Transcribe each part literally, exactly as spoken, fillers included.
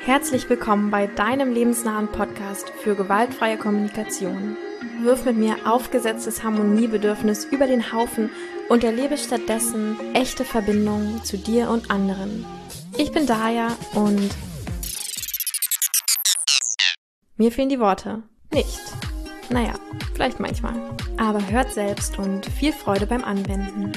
Herzlich willkommen bei deinem lebensnahen Podcast für gewaltfreie Kommunikation. Wirf mit mir aufgesetztes Harmoniebedürfnis über den Haufen und erlebe stattdessen echte Verbindungen zu dir und anderen. Ich bin Daya und mir fehlen die Worte. Nicht. Naja, vielleicht manchmal. Aber hört selbst und viel Freude beim Anwenden.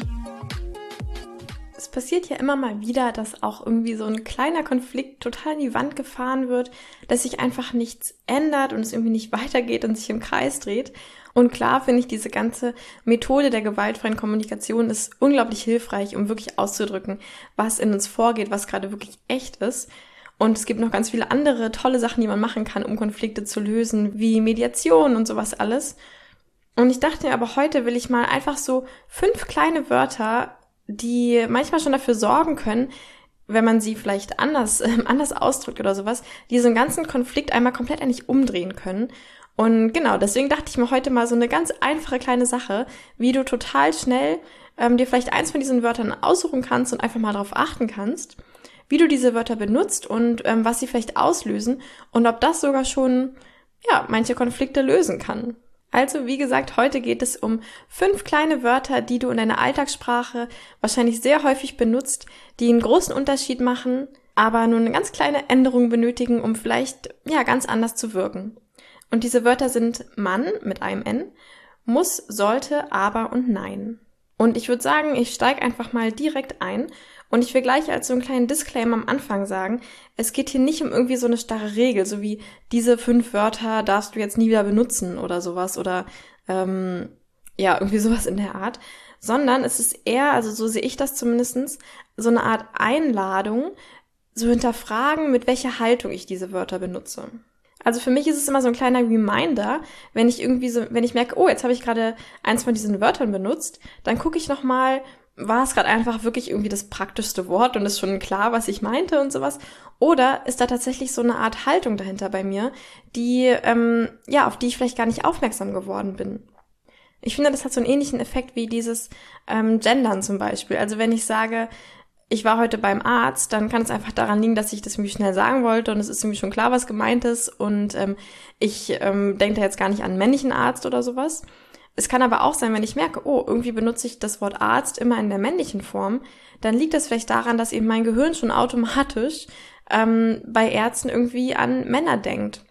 Es passiert ja immer mal wieder, dass auch irgendwie so ein kleiner Konflikt total in die Wand gefahren wird, dass sich einfach nichts ändert und es irgendwie nicht weitergeht und sich im Kreis dreht. Und klar finde ich, diese ganze Methode der gewaltfreien Kommunikation ist unglaublich hilfreich, um wirklich auszudrücken, was in uns vorgeht, was gerade wirklich echt ist. Und es gibt noch ganz viele andere tolle Sachen, die man machen kann, um Konflikte zu lösen, wie Mediation und sowas alles. Und ich dachte mir aber, heute will ich mal einfach so fünf kleine Wörter, die manchmal schon dafür sorgen können, wenn man sie vielleicht anders, äh, anders ausdrückt oder sowas, die so einen ganzen Konflikt einmal komplett eigentlich umdrehen können. Und genau, deswegen dachte ich mir heute mal so eine ganz einfache kleine Sache, wie du total schnell ähm, dir vielleicht eins von diesen Wörtern aussuchen kannst und einfach mal darauf achten kannst, wie du diese Wörter benutzt und ähm, was sie vielleicht auslösen und ob das sogar schon, ja, manche Konflikte lösen kann. Also, wie gesagt, heute geht es um fünf kleine Wörter, die du in deiner Alltagssprache wahrscheinlich sehr häufig benutzt, die einen großen Unterschied machen, aber nur eine ganz kleine Änderung benötigen, um vielleicht, ja, ganz anders zu wirken. Und diese Wörter sind Mann mit einem N, muss, sollte, aber und nein. Und ich würde sagen, ich steige einfach mal direkt ein und ich will gleich als so einen kleinen Disclaimer am Anfang sagen, es geht hier nicht um irgendwie so eine starre Regel, so wie diese fünf Wörter darfst du jetzt nie wieder benutzen oder sowas oder ähm, ja, irgendwie sowas in der Art, sondern es ist eher, also so sehe ich das zumindestens, so eine Art Einladung, so hinterfragen, mit welcher Haltung ich diese Wörter benutze. Also für mich ist es immer so ein kleiner Reminder, wenn ich irgendwie so, wenn ich merke, oh, jetzt habe ich gerade eins von diesen Wörtern benutzt, dann gucke ich nochmal, war es gerade einfach wirklich irgendwie das praktischste Wort und ist schon klar, was ich meinte und sowas? Oder ist da tatsächlich so eine Art Haltung dahinter bei mir, die, ähm, ja, auf die ich vielleicht gar nicht aufmerksam geworden bin? Ich finde, das hat so einen ähnlichen Effekt wie dieses ähm, Gendern zum Beispiel. Also wenn ich sage, ich war heute beim Arzt, dann kann es einfach daran liegen, dass ich das irgendwie schnell sagen wollte und es ist irgendwie schon klar, was gemeint ist und ähm, ich ähm, denke da jetzt gar nicht an einen männlichen Arzt oder sowas. Es kann aber auch sein, wenn ich merke, oh, irgendwie benutze ich das Wort Arzt immer in der männlichen Form, dann liegt das vielleicht daran, dass eben mein Gehirn schon automatisch ähm, bei Ärzten irgendwie an Männer denkt.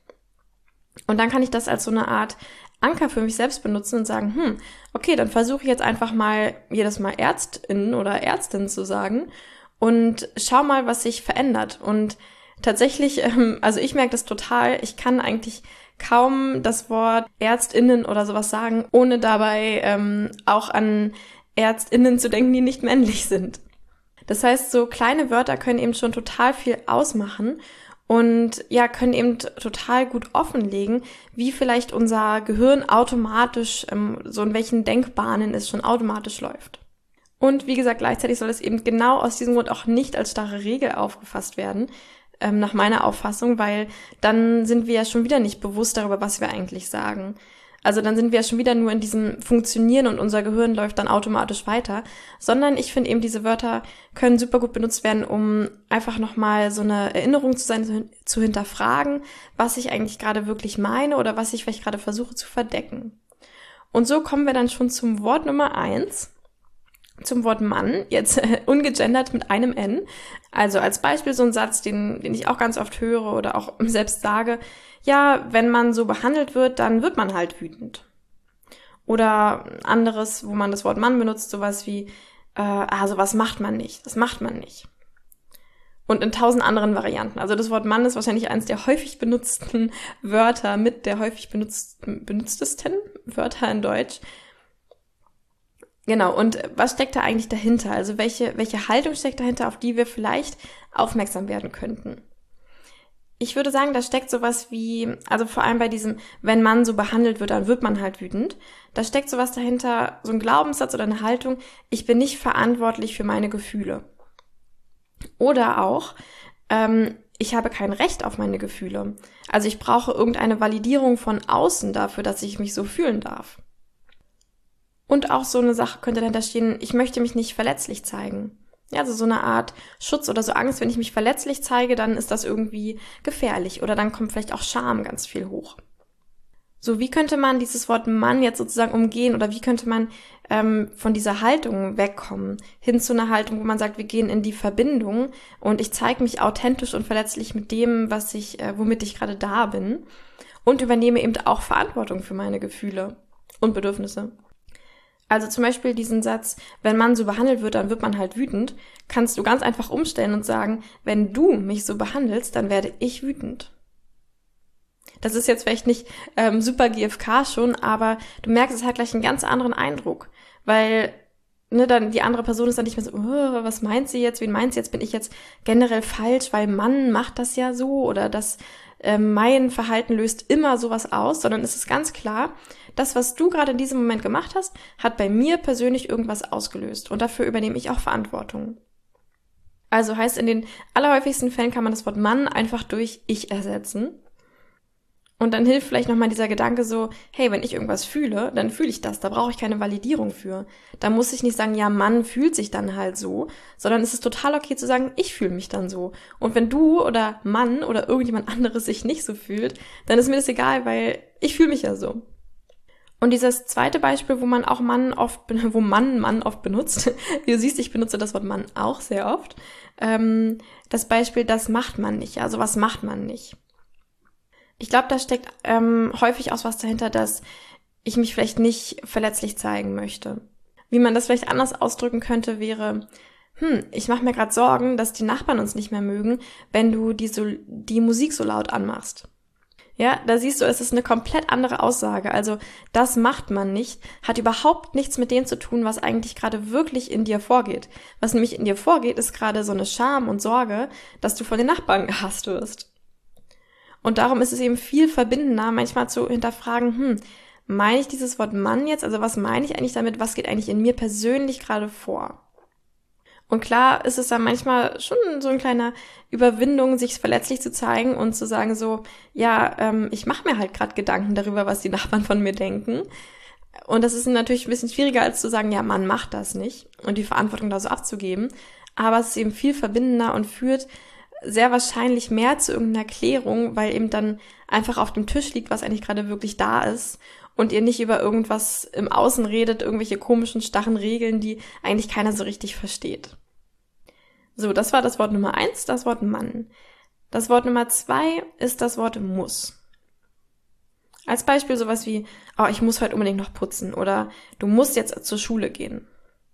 Und dann kann ich das als so eine Art Anker für mich selbst benutzen und sagen, hm, okay, dann versuche ich jetzt einfach mal jedes Mal Ärztin oder Ärztin zu sagen und schau mal, was sich verändert. Und tatsächlich, ähm, also ich merke das total, ich kann eigentlich kaum das Wort ÄrztInnen oder sowas sagen, ohne dabei ähm, auch an ÄrztInnen zu denken, die nicht männlich sind. Das heißt, so kleine Wörter können eben schon total viel ausmachen und ja, können eben total gut offenlegen, wie vielleicht unser Gehirn automatisch, ähm, so in welchen Denkbahnen es schon automatisch läuft. Und wie gesagt, gleichzeitig soll es eben genau aus diesem Grund auch nicht als starre Regel aufgefasst werden, ähm, nach meiner Auffassung, weil dann sind wir ja schon wieder nicht bewusst darüber, was wir eigentlich sagen. Also dann sind wir ja schon wieder nur in diesem Funktionieren und unser Gehirn läuft dann automatisch weiter, sondern ich finde eben, diese Wörter können super gut benutzt werden, um einfach nochmal so eine Erinnerung zu sein, zu hinterfragen, was ich eigentlich gerade wirklich meine oder was ich vielleicht gerade versuche zu verdecken. Und so kommen wir dann schon zum Wort Nummer eins, zum Wort Mann, jetzt äh, ungegendert mit einem N. Also als Beispiel so ein Satz, den, den ich auch ganz oft höre oder auch selbst sage, ja, wenn man so behandelt wird, dann wird man halt wütend. Oder anderes, wo man das Wort Mann benutzt, sowas wie, äh, ah, sowas macht man nicht, das macht man nicht. Und in tausend anderen Varianten. Also das Wort Mann ist wahrscheinlich eines der häufig benutzten Wörter, mit der häufig benutzt, benutztesten Wörter in Deutsch. Genau, und was steckt da eigentlich dahinter? Also welche, welche Haltung steckt dahinter, auf die wir vielleicht aufmerksam werden könnten? Ich würde sagen, da steckt sowas wie, also vor allem bei diesem, wenn man so behandelt wird, dann wird man halt wütend. Da steckt sowas dahinter, so ein Glaubenssatz oder eine Haltung, ich bin nicht verantwortlich für meine Gefühle. Oder auch, ähm, ich habe kein Recht auf meine Gefühle. Also ich brauche irgendeine Validierung von außen dafür, dass ich mich so fühlen darf. Und auch so eine Sache könnte dahinter stehen, ich möchte mich nicht verletzlich zeigen. Ja, also so eine Art Schutz oder so Angst, wenn ich mich verletzlich zeige, dann ist das irgendwie gefährlich oder dann kommt vielleicht auch Scham ganz viel hoch. So, wie könnte man dieses Wort Mann jetzt sozusagen umgehen oder wie könnte man ähm, von dieser Haltung wegkommen, hin zu einer Haltung, wo man sagt, wir gehen in die Verbindung und ich zeige mich authentisch und verletzlich mit dem, was ich, äh, womit ich gerade da bin und übernehme eben auch Verantwortung für meine Gefühle und Bedürfnisse. Also zum Beispiel diesen Satz, wenn man so behandelt wird, dann wird man halt wütend, kannst du ganz einfach umstellen und sagen, wenn du mich so behandelst, dann werde ich wütend. Das ist jetzt vielleicht nicht ähm, super G F K schon, aber du merkst, es hat gleich einen ganz anderen Eindruck, weil ne, dann die andere Person ist dann nicht mehr so, oh, was meint sie jetzt, wen meint sie jetzt, bin ich jetzt generell falsch, weil Mann macht das ja so oder das äh, mein Verhalten löst immer sowas aus, sondern es ist ganz klar, das, was du gerade in diesem Moment gemacht hast, hat bei mir persönlich irgendwas ausgelöst und dafür übernehme ich auch Verantwortung. Also heißt, in den allerhäufigsten Fällen kann man das Wort Mann einfach durch ich ersetzen. Und dann hilft vielleicht nochmal dieser Gedanke so, hey, wenn ich irgendwas fühle, dann fühle ich das, da brauche ich keine Validierung für. Da muss ich nicht sagen, ja, Mann fühlt sich dann halt so, sondern es ist total okay zu sagen, ich fühle mich dann so. Und wenn du oder Mann oder irgendjemand anderes sich nicht so fühlt, dann ist mir das egal, weil ich fühle mich ja so. Und dieses zweite Beispiel, wo man auch Mann oft, wo Mann Mann oft benutzt, wie du siehst, ich benutze das Wort Mann auch sehr oft, ähm, das Beispiel, das macht man nicht, also was macht man nicht. Ich glaube, da steckt ähm, häufig auch was dahinter, dass ich mich vielleicht nicht verletzlich zeigen möchte. Wie man das vielleicht anders ausdrücken könnte, wäre, hm, ich mache mir gerade Sorgen, dass die Nachbarn uns nicht mehr mögen, wenn du die, so, die Musik so laut anmachst. Ja, da siehst du, es ist eine komplett andere Aussage. Also das macht man nicht, hat überhaupt nichts mit dem zu tun, was eigentlich gerade wirklich in dir vorgeht. Was nämlich in dir vorgeht, ist gerade so eine Scham und Sorge, dass du von den Nachbarn gehasst wirst. Und darum ist es eben viel verbindender, manchmal zu hinterfragen, hm, meine ich dieses Wort Mann jetzt? Also was meine ich eigentlich damit? Was geht eigentlich in mir persönlich gerade vor? Und klar ist es dann manchmal schon so ein kleiner Überwindung, sich verletzlich zu zeigen und zu sagen so, ja, ähm, ich mache mir halt gerade Gedanken darüber, was die Nachbarn von mir denken. Und das ist natürlich ein bisschen schwieriger, als zu sagen, ja, man macht das nicht und die Verantwortung da so abzugeben. Aber es ist eben viel verbindender und führt sehr wahrscheinlich mehr zu irgendeiner Klärung, weil eben dann einfach auf dem Tisch liegt, was eigentlich gerade wirklich da ist und ihr nicht über irgendwas im Außen redet, irgendwelche komischen, starren Regeln, die eigentlich keiner so richtig versteht. So, das war das Wort Nummer eins, das Wort Mann. Das Wort Nummer zwei ist das Wort muss. Als Beispiel sowas wie, oh, ich muss heute unbedingt noch putzen oder du musst jetzt zur Schule gehen.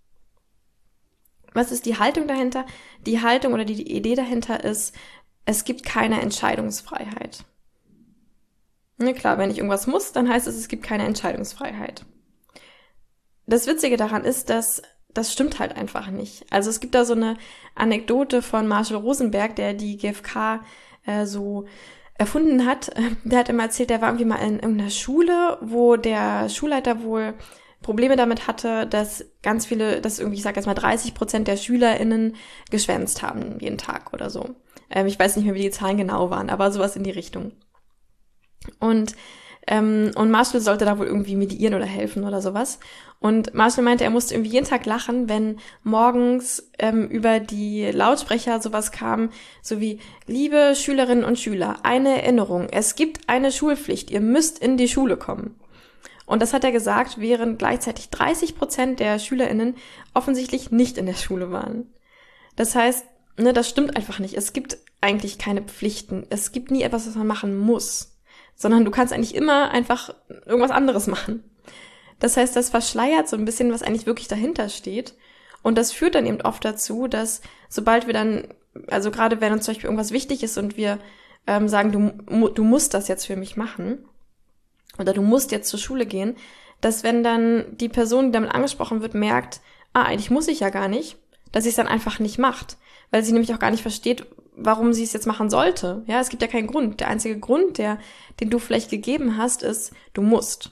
Was ist die Haltung dahinter? Die Haltung oder die Idee dahinter ist, es gibt keine Entscheidungsfreiheit. Ne, klar, wenn ich irgendwas muss, dann heißt es, es gibt keine Entscheidungsfreiheit. Das Witzige daran ist, dass das stimmt halt einfach nicht. Also es gibt da so eine Anekdote von Marshall Rosenberg, der die G F K äh, so erfunden hat. Der hat immer erzählt, der war irgendwie mal in irgendeiner Schule, wo der Schulleiter wohl Probleme damit hatte, dass ganz viele, dass irgendwie, ich sag jetzt mal dreißig Prozent der SchülerInnen geschwänzt haben jeden Tag oder so. Ähm, ich weiß nicht mehr, wie die Zahlen genau waren, aber sowas in die Richtung. Und ähm, und Marshall sollte da wohl irgendwie mediieren oder helfen oder sowas. Und Marshall meinte, er musste irgendwie jeden Tag lachen, wenn morgens ähm, über die Lautsprecher sowas kam, so wie, liebe Schülerinnen und Schüler, eine Erinnerung, es gibt eine Schulpflicht, ihr müsst in die Schule kommen. Und das hat er gesagt, während gleichzeitig dreißig Prozent der SchülerInnen offensichtlich nicht in der Schule waren. Das heißt, ne, das stimmt einfach nicht. Es gibt eigentlich keine Pflichten. Es gibt nie etwas, was man machen muss. Sondern du kannst eigentlich immer einfach irgendwas anderes machen. Das heißt, das verschleiert so ein bisschen, was eigentlich wirklich dahinter steht. Und das führt dann eben oft dazu, dass sobald wir dann, also gerade wenn uns zum Beispiel irgendwas wichtig ist und wir ähm, sagen, du, du musst das jetzt für mich machen, oder du musst jetzt zur Schule gehen, dass wenn dann die Person, die damit angesprochen wird, merkt, ah, eigentlich muss ich ja gar nicht, dass sie es dann einfach nicht macht, weil sie nämlich auch gar nicht versteht, warum sie es jetzt machen sollte. Ja, es gibt ja keinen Grund. Der einzige Grund, der, den du vielleicht gegeben hast, ist, du musst.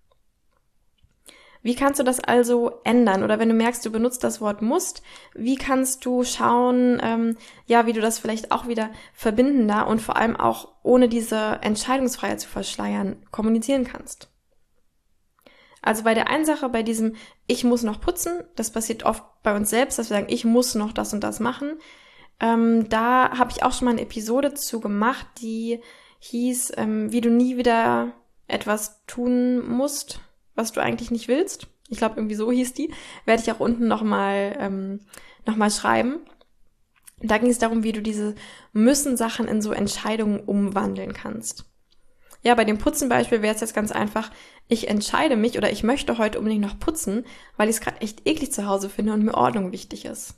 Wie kannst du das also ändern? Oder wenn du merkst, du benutzt das Wort musst, wie kannst du schauen, ähm, ja, wie du das vielleicht auch wieder verbindender und vor allem auch ohne diese Entscheidungsfreiheit zu verschleiern kommunizieren kannst? Also bei der einen Sache, bei diesem ich muss noch putzen, das passiert oft bei uns selbst, dass wir sagen, ich muss noch das und das machen. Ähm, da habe ich auch schon mal eine Episode zu gemacht, die hieß, ähm, wie du nie wieder etwas tun musst, was du eigentlich nicht willst. Ich glaube, irgendwie so hieß die. Werde ich auch unten nochmal ähm, noch mal schreiben. Da ging es darum, wie du diese Müssen-Sachen in so Entscheidungen umwandeln kannst. Ja, bei dem Putzen-Beispiel wäre es jetzt ganz einfach, ich entscheide mich oder ich möchte heute unbedingt noch putzen, weil ich es gerade echt eklig zu Hause finde und mir Ordnung wichtig ist.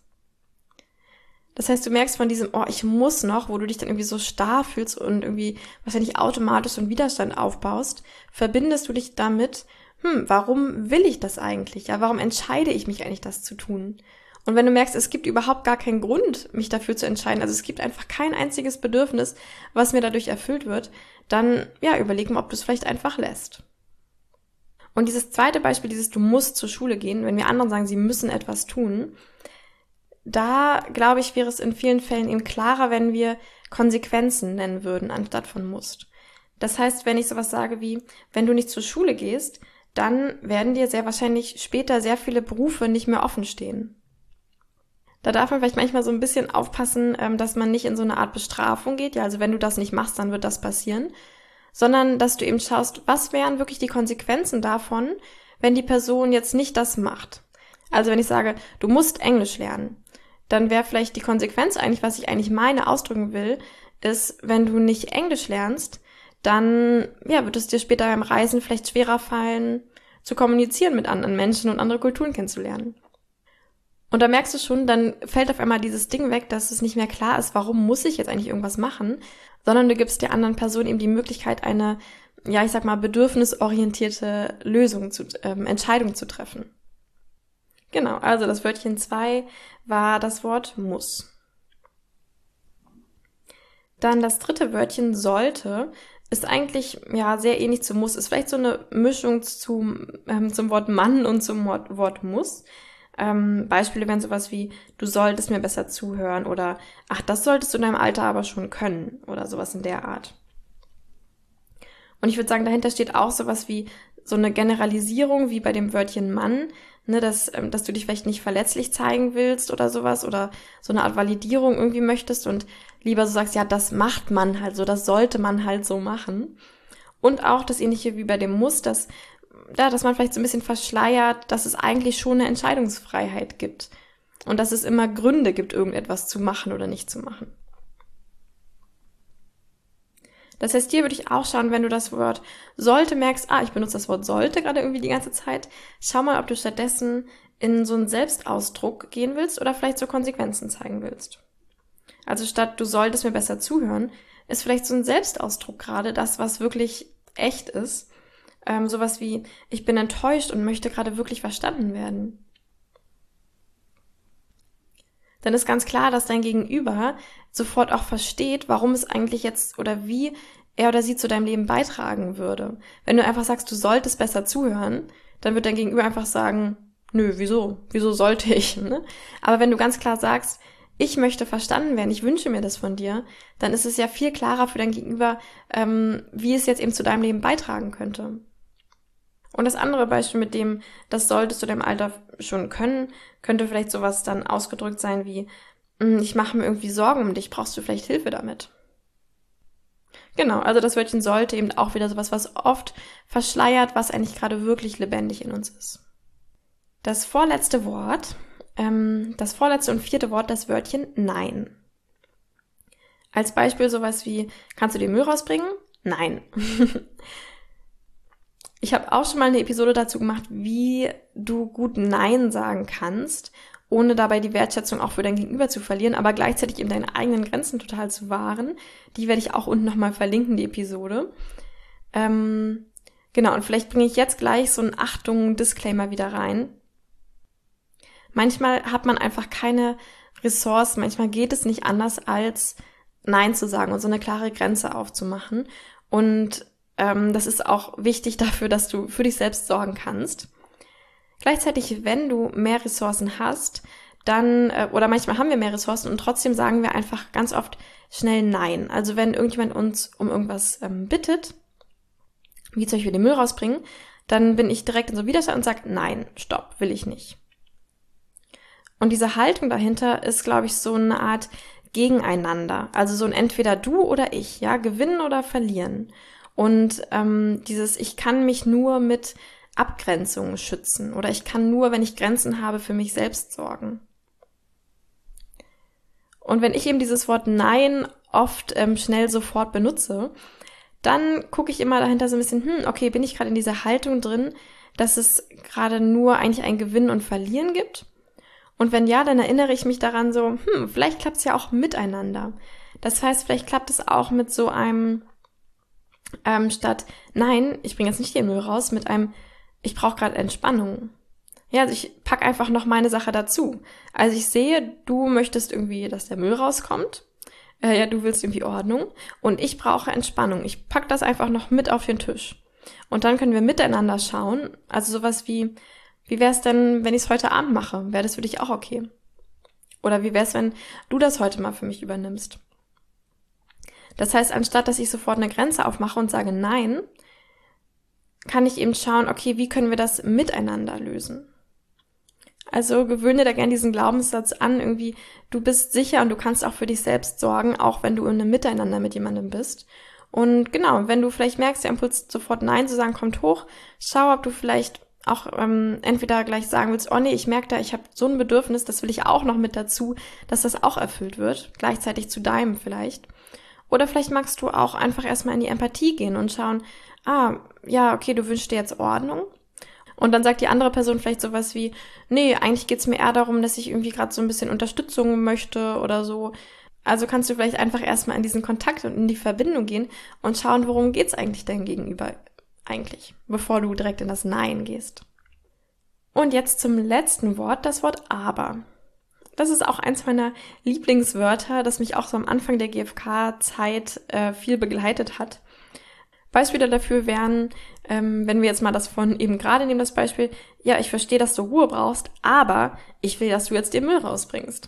Das heißt, du merkst von diesem, oh, ich muss noch, wo du dich dann irgendwie so starr fühlst und irgendwie wahrscheinlich automatisch so einen Widerstand aufbaust, verbindest du dich damit, hm, warum will ich das eigentlich? Ja, warum entscheide ich mich eigentlich, das zu tun? Und wenn du merkst, es gibt überhaupt gar keinen Grund, mich dafür zu entscheiden, also es gibt einfach kein einziges Bedürfnis, was mir dadurch erfüllt wird, dann, ja, überleg mal, ob du es vielleicht einfach lässt. Und dieses zweite Beispiel, dieses du musst zur Schule gehen, wenn wir anderen sagen, sie müssen etwas tun, da, glaube ich, wäre es in vielen Fällen eben klarer, wenn wir Konsequenzen nennen würden, anstatt von musst. Das heißt, wenn ich sowas sage wie, wenn du nicht zur Schule gehst, dann werden dir sehr wahrscheinlich später sehr viele Berufe nicht mehr offen stehen. Da darf man vielleicht manchmal so ein bisschen aufpassen, dass man nicht in so eine Art Bestrafung geht. Ja, also wenn du das nicht machst, dann wird das passieren. Sondern, dass du eben schaust, was wären wirklich die Konsequenzen davon, wenn die Person jetzt nicht das macht. Also wenn ich sage, du musst Englisch lernen, dann wäre vielleicht die Konsequenz eigentlich, was ich eigentlich meine, ausdrücken will, ist, wenn du nicht Englisch lernst, dann ja, wird es dir später beim Reisen vielleicht schwerer fallen, zu kommunizieren mit anderen Menschen und andere Kulturen kennenzulernen. Und da merkst du schon, dann fällt auf einmal dieses Ding weg, dass es nicht mehr klar ist, warum muss ich jetzt eigentlich irgendwas machen, sondern du gibst der anderen Person eben die Möglichkeit, eine, ja, ich sag mal, bedürfnisorientierte Lösung zu, ähm, Entscheidung zu treffen. Genau, also das Wörtchen zwei war das Wort muss. Dann das dritte Wörtchen sollte ist eigentlich ja sehr ähnlich zu muss, ist vielleicht so eine Mischung zum, ähm, zum Wort Mann und zum Wort, Wort muss. Ähm, Beispiele wären sowas wie, du solltest mir besser zuhören oder ach, das solltest du in deinem Alter aber schon können oder sowas in der Art. Und ich würde sagen, dahinter steht auch sowas wie so eine Generalisierung wie bei dem Wörtchen Mann, ne, dass, ähm, dass du dich vielleicht nicht verletzlich zeigen willst oder sowas oder so eine Art Validierung irgendwie möchtest und lieber so sagst, ja, das macht man halt so, das sollte man halt so machen. Und auch das Ähnliche wie bei dem Muss, dass ja, dass man vielleicht so ein bisschen verschleiert, dass es eigentlich schon eine Entscheidungsfreiheit gibt und dass es immer Gründe gibt, irgendetwas zu machen oder nicht zu machen. Das heißt, hier würde ich auch schauen, wenn du das Wort sollte merkst, ah, ich benutze das Wort sollte gerade irgendwie die ganze Zeit, schau mal, ob du stattdessen in so einen Selbstausdruck gehen willst oder vielleicht so Konsequenzen zeigen willst. Also statt du solltest mir besser zuhören, ist vielleicht so ein Selbstausdruck gerade das, was wirklich echt ist. Ähm, sowas wie, ich bin enttäuscht und möchte gerade wirklich verstanden werden. Dann ist ganz klar, dass dein Gegenüber sofort auch versteht, warum es eigentlich jetzt oder wie er oder sie zu deinem Leben beitragen würde. Wenn du einfach sagst, du solltest besser zuhören, dann wird dein Gegenüber einfach sagen, nö, wieso? Wieso sollte ich? Ne? Aber wenn du ganz klar sagst, ich möchte verstanden werden, ich wünsche mir das von dir, dann ist es ja viel klarer für dein Gegenüber, ähm, wie es jetzt eben zu deinem Leben beitragen könnte. Und das andere Beispiel mit dem, das solltest du deinem Alter schon können, könnte vielleicht sowas dann ausgedrückt sein wie, ich mache mir irgendwie Sorgen um dich, brauchst du vielleicht Hilfe damit? Genau, also das Wörtchen sollte eben auch wieder sowas, was oft verschleiert, was eigentlich gerade wirklich lebendig in uns ist. Das vorletzte Wort, ähm, das vorletzte und vierte Wort, das Wörtchen Nein. Als Beispiel sowas wie, kannst du den Müll rausbringen? Nein. Ich habe auch schon mal eine Episode dazu gemacht, wie du gut Nein sagen kannst, ohne dabei die Wertschätzung auch für dein Gegenüber zu verlieren, aber gleichzeitig eben deine eigenen Grenzen total zu wahren. Die werde ich auch unten nochmal verlinken, die Episode. Ähm, genau, und vielleicht bringe ich jetzt gleich so einen Achtung-Disclaimer wieder rein. Manchmal hat man einfach keine Ressourcen, manchmal geht es nicht anders, als Nein zu sagen und so eine klare Grenze aufzumachen. Und ähm, das ist auch wichtig dafür, dass du für dich selbst sorgen kannst. Gleichzeitig, wenn du mehr Ressourcen hast, dann, äh, oder manchmal haben wir mehr Ressourcen und trotzdem sagen wir einfach ganz oft schnell Nein. Also wenn irgendjemand uns um irgendwas ähm, bittet, wie zum Beispiel den Müll rausbringen, dann bin ich direkt in so Widerstand und sage, nein, stopp, will ich nicht. Und diese Haltung dahinter ist, glaube ich, so eine Art Gegeneinander. Also so ein entweder du oder ich, ja, gewinnen oder verlieren. Und ähm, dieses, ich kann mich nur mit Abgrenzungen schützen oder ich kann nur, wenn ich Grenzen habe, für mich selbst sorgen. Und wenn ich eben dieses Wort Nein oft ähm, schnell sofort benutze, dann gucke ich immer dahinter so ein bisschen, hm, okay, bin ich gerade in dieser Haltung drin, dass es gerade nur eigentlich ein Gewinnen und Verlieren gibt? Und wenn ja, dann erinnere ich mich daran so, hm, vielleicht klappt es ja auch miteinander. Das heißt, vielleicht klappt es auch mit so einem, ähm, statt, nein, ich bringe jetzt nicht den Müll raus, mit einem, ich brauche gerade Entspannung. Ja, also ich pack einfach noch meine Sache dazu. Also ich sehe, du möchtest irgendwie, dass der Müll rauskommt. Äh, ja, du willst irgendwie Ordnung. Und ich brauche Entspannung. Ich pack das einfach noch mit auf den Tisch. Und dann können wir miteinander schauen. Also sowas wie, wie wäre es denn, wenn ich es heute Abend mache? Wäre das für dich auch okay? Oder wie wäre es, wenn du das heute mal für mich übernimmst? Das heißt, anstatt dass ich sofort eine Grenze aufmache und sage Nein, kann ich eben schauen, okay, wie können wir das miteinander lösen? Also gewöhne da gerne diesen Glaubenssatz an, irgendwie, du bist sicher und du kannst auch für dich selbst sorgen, auch wenn du in einem Miteinander mit jemandem bist. Und genau, wenn du vielleicht merkst, der Impuls sofort Nein zu sagen kommt hoch, schau, ob du vielleicht auch ähm, entweder gleich sagen willst, oh nee, ich merke da, ich habe so ein Bedürfnis, das will ich auch noch mit dazu, dass das auch erfüllt wird, gleichzeitig zu deinem vielleicht. Oder vielleicht magst du auch einfach erstmal in die Empathie gehen und schauen, ah, ja, okay, du wünschst dir jetzt Ordnung. Und dann sagt die andere Person vielleicht sowas wie, nee, eigentlich geht's mir eher darum, dass ich irgendwie gerade so ein bisschen Unterstützung möchte oder so. Also kannst du vielleicht einfach erstmal in diesen Kontakt und in die Verbindung gehen und schauen, worum geht's eigentlich dein Gegenüber eigentlich, bevor du direkt in das Nein gehst. Und jetzt zum letzten Wort, das Wort Aber. Das ist auch eins meiner Lieblingswörter, das mich auch so am Anfang der G F K-Zeit äh, viel begleitet hat. Beispiele dafür wären, ähm, wenn wir jetzt mal das von eben gerade nehmen, das Beispiel, ja, ich verstehe, dass du Ruhe brauchst, aber ich will, dass du jetzt den Müll rausbringst.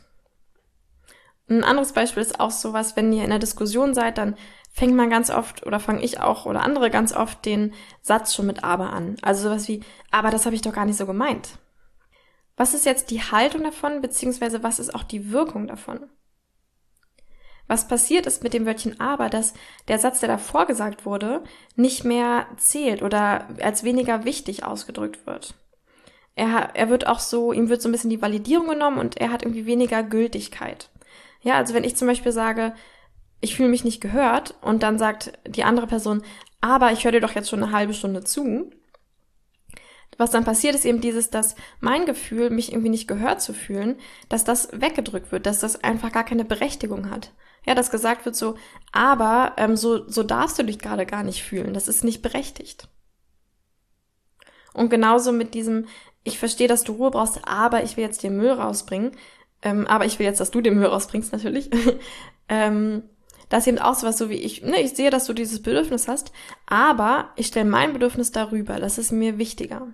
Ein anderes Beispiel ist auch sowas, wenn ihr in einer Diskussion seid, dann fängt man ganz oft, oder fange ich auch, oder andere ganz oft den Satz schon mit aber an. Also sowas wie, aber das habe ich doch gar nicht so gemeint. Was ist jetzt die Haltung davon, beziehungsweise was ist auch die Wirkung davon? Was passiert ist mit dem Wörtchen aber, dass der Satz, der davor gesagt wurde, nicht mehr zählt oder als weniger wichtig ausgedrückt wird. Er, er wird auch so, ihm wird so ein bisschen die Validierung genommen und er hat irgendwie weniger Gültigkeit. Ja, also wenn ich zum Beispiel sage, ich fühle mich nicht gehört und dann sagt die andere Person, aber ich höre dir doch jetzt schon eine halbe Stunde zu. Was dann passiert, ist eben dieses, dass mein Gefühl, mich irgendwie nicht gehört zu fühlen, dass das weggedrückt wird, dass das einfach gar keine Berechtigung hat. Ja, dass gesagt wird so, aber ähm, so, so darfst du dich gerade gar nicht fühlen, das ist nicht berechtigt. Und genauso mit diesem, ich verstehe, dass du Ruhe brauchst, aber ich will jetzt den Müll rausbringen, ähm, aber ich will jetzt, dass du den Müll rausbringst natürlich. ähm, das ist eben auch sowas so wie ich, ne, ich sehe, dass du dieses Bedürfnis hast, aber ich stelle mein Bedürfnis darüber, das ist mir wichtiger.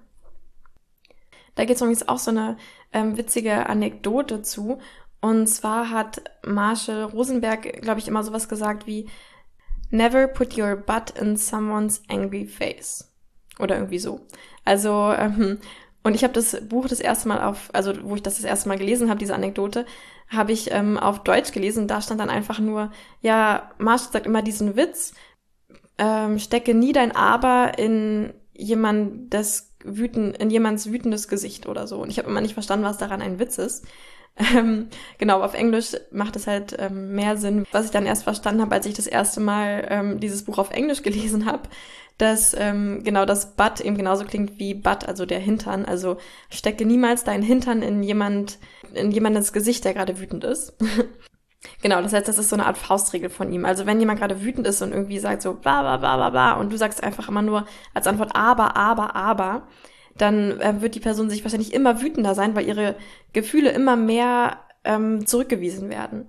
Da gibt es übrigens auch so eine ähm, witzige Anekdote zu. Und zwar hat Marshall Rosenberg, glaube ich, immer sowas gesagt wie Never put your butt in someone's angry face. Oder irgendwie so. Also, ähm, und ich habe das Buch das erste Mal auf, also wo ich das das erste Mal gelesen habe, diese Anekdote, habe ich ähm, auf Deutsch gelesen. Da stand dann einfach nur, ja, Marshall sagt immer diesen Witz, ähm, stecke nie dein Aber in jemandes wütend, in jemands wütendes Gesicht oder so. Und ich habe immer nicht verstanden, was daran ein Witz ist. Ähm, genau, auf Englisch macht es halt ähm, mehr Sinn, was ich dann erst verstanden habe, als ich das erste Mal ähm, dieses Buch auf Englisch gelesen habe, dass ähm, genau das Butt eben genauso klingt wie Butt, also der Hintern. Also stecke niemals deinen Hintern in jemand, in jemandes Gesicht, der gerade wütend ist. Genau, das heißt, das ist so eine Art Faustregel von ihm. Also wenn jemand gerade wütend ist und irgendwie sagt so bla bla bla bla bla und du sagst einfach immer nur als Antwort aber, aber, aber, dann äh, wird die Person sich wahrscheinlich immer wütender sein, weil ihre Gefühle immer mehr ähm, zurückgewiesen werden.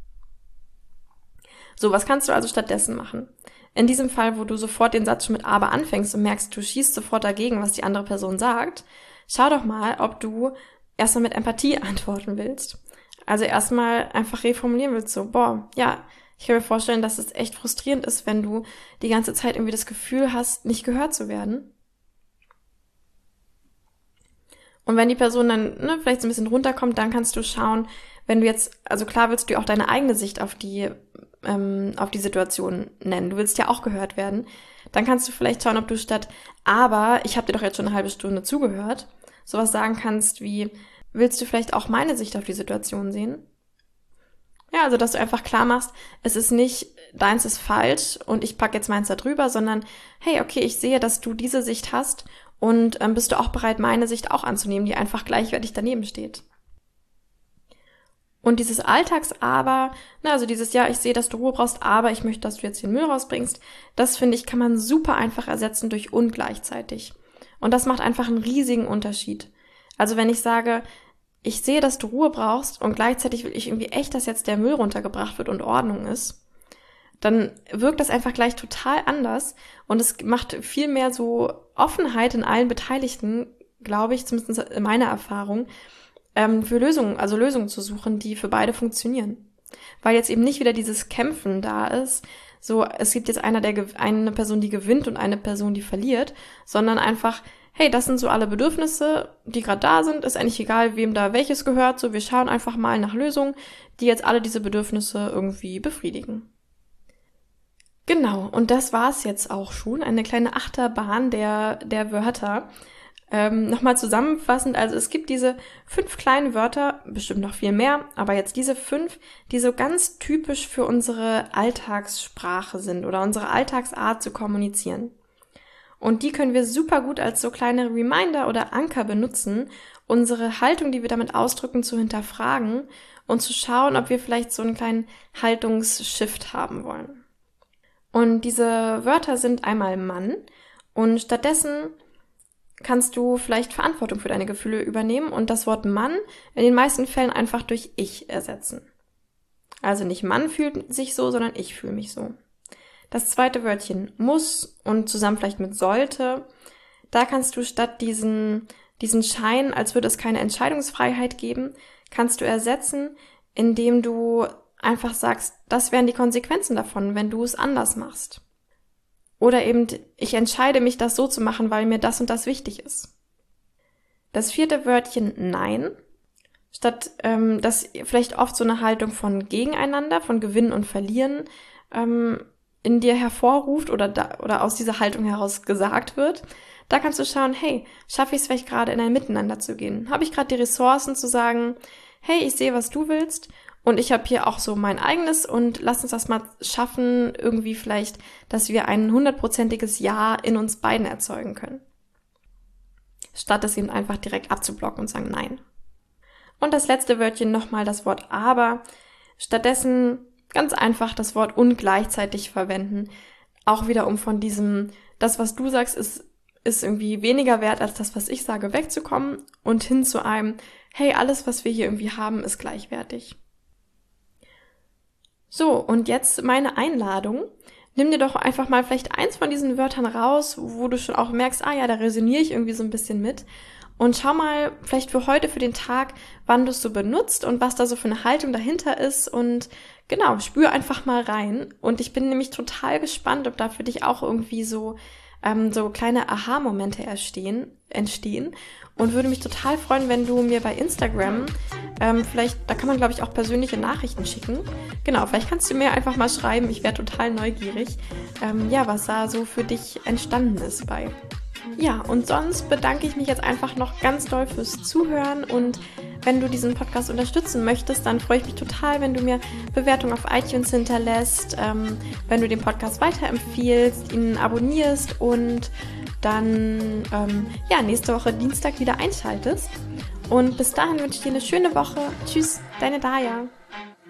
So, was kannst du also stattdessen machen? In diesem Fall, wo du sofort den Satz schon mit aber anfängst und merkst, du schießt sofort dagegen, was die andere Person sagt, schau doch mal, ob du erstmal mit Empathie antworten willst. Also erstmal einfach reformulieren willst, so, boah, ja, ich kann mir vorstellen, dass es echt frustrierend ist, wenn du die ganze Zeit irgendwie das Gefühl hast, nicht gehört zu werden. Und wenn die Person dann ne, vielleicht so ein bisschen runterkommt, dann kannst du schauen, wenn du jetzt, also klar willst du auch deine eigene Sicht auf die, ähm, auf die Situation nennen. Du willst ja auch gehört werden. Dann kannst du vielleicht schauen, ob du statt, aber ich habe dir doch jetzt schon eine halbe Stunde zugehört, sowas sagen kannst wie, willst du vielleicht auch meine Sicht auf die Situation sehen? Ja, also dass du einfach klar machst, es ist nicht, deins ist falsch und ich packe jetzt meins da drüber, sondern hey, okay, ich sehe, dass du diese Sicht hast und ähm, bist du auch bereit, meine Sicht auch anzunehmen, die einfach gleichwertig daneben steht. Und dieses Alltags-Aber, na, also dieses, ja, ich sehe, dass du Ruhe brauchst, aber ich möchte, dass du jetzt den Müll rausbringst, das finde ich, kann man super einfach ersetzen durch und gleichzeitig. Und das macht einfach einen riesigen Unterschied. Also wenn ich sage, ich sehe, dass du Ruhe brauchst und gleichzeitig will ich irgendwie echt, dass jetzt der Müll runtergebracht wird und Ordnung ist, dann wirkt das einfach gleich total anders und es macht viel mehr so Offenheit in allen Beteiligten, glaube ich, zumindest in meiner Erfahrung, ähm, für Lösungen, also Lösungen zu suchen, die für beide funktionieren. Weil jetzt eben nicht wieder dieses Kämpfen da ist, so es gibt jetzt einer, der eine Person, die gewinnt und eine Person, die verliert, sondern einfach, hey, das sind so alle Bedürfnisse, die gerade da sind, ist eigentlich egal, wem da welches gehört, so wir schauen einfach mal nach Lösungen, die jetzt alle diese Bedürfnisse irgendwie befriedigen. Genau, und das war's jetzt auch schon, eine kleine Achterbahn der, der Wörter. Ähm, nochmal zusammenfassend, also es gibt diese fünf kleinen Wörter, bestimmt noch viel mehr, aber jetzt diese fünf, die so ganz typisch für unsere Alltagssprache sind oder unsere Alltagsart zu kommunizieren. Und die können wir super gut als so kleine Reminder oder Anker benutzen, unsere Haltung, die wir damit ausdrücken, zu hinterfragen und zu schauen, ob wir vielleicht so einen kleinen Haltungsshift haben wollen. Und diese Wörter sind einmal Mann und stattdessen kannst du vielleicht Verantwortung für deine Gefühle übernehmen und das Wort Mann in den meisten Fällen einfach durch ich ersetzen. Also nicht Mann fühlt sich so, sondern ich fühle mich so. Das zweite Wörtchen muss und zusammen vielleicht mit sollte, da kannst du statt diesen, diesen Schein, als würde es keine Entscheidungsfreiheit geben, kannst du ersetzen, indem du einfach sagst, das wären die Konsequenzen davon, wenn du es anders machst. Oder eben, ich entscheide mich, das so zu machen, weil mir das und das wichtig ist. Das vierte Wörtchen Nein, statt ähm, dass vielleicht oft so eine Haltung von Gegeneinander, von Gewinnen und Verlieren ähm, in dir hervorruft oder da, oder aus dieser Haltung heraus gesagt wird, da kannst du schauen, hey, schaffe ich es vielleicht gerade in ein Miteinander zu gehen? Habe ich gerade die Ressourcen zu sagen, hey, ich sehe, was du willst und ich habe hier auch so mein eigenes und lass uns das mal schaffen, irgendwie vielleicht, dass wir ein hundertprozentiges Ja in uns beiden erzeugen können. Statt es eben einfach direkt abzublocken und sagen Nein. Und das letzte Wörtchen nochmal das Wort Aber. Stattdessen ganz einfach das Wort und gleichzeitig verwenden. Auch wieder um von diesem, das was du sagst, ist, ist irgendwie weniger wert als das, was ich sage, wegzukommen und hin zu einem, hey, alles, was wir hier irgendwie haben, ist gleichwertig. So, und jetzt meine Einladung. Nimm dir doch einfach mal vielleicht eins von diesen Wörtern raus, wo du schon auch merkst, ah ja, da resoniere ich irgendwie so ein bisschen mit. Und schau mal vielleicht für heute, für den Tag, wann du es so benutzt und was da so für eine Haltung dahinter ist. Und genau, spür einfach mal rein. Und ich bin nämlich total gespannt, ob da für dich auch irgendwie so ähm, so kleine Aha-Momente entstehen, entstehen. Und würde mich total freuen, wenn du mir bei Instagram, ähm, vielleicht, da kann man glaube ich auch persönliche Nachrichten schicken. Genau, vielleicht kannst du mir einfach mal schreiben, ich wäre total neugierig, ähm, ja, was da so für dich entstanden ist bei. Ja, und sonst bedanke ich mich jetzt einfach noch ganz doll fürs Zuhören und wenn du diesen Podcast unterstützen möchtest, dann freue ich mich total, wenn du mir Bewertungen auf iTunes hinterlässt, ähm, wenn du den Podcast weiterempfiehlst, ihn abonnierst und dann ähm, ja, nächste Woche Dienstag wieder einschaltest. Und bis dahin wünsche ich dir eine schöne Woche. Tschüss, deine Daya.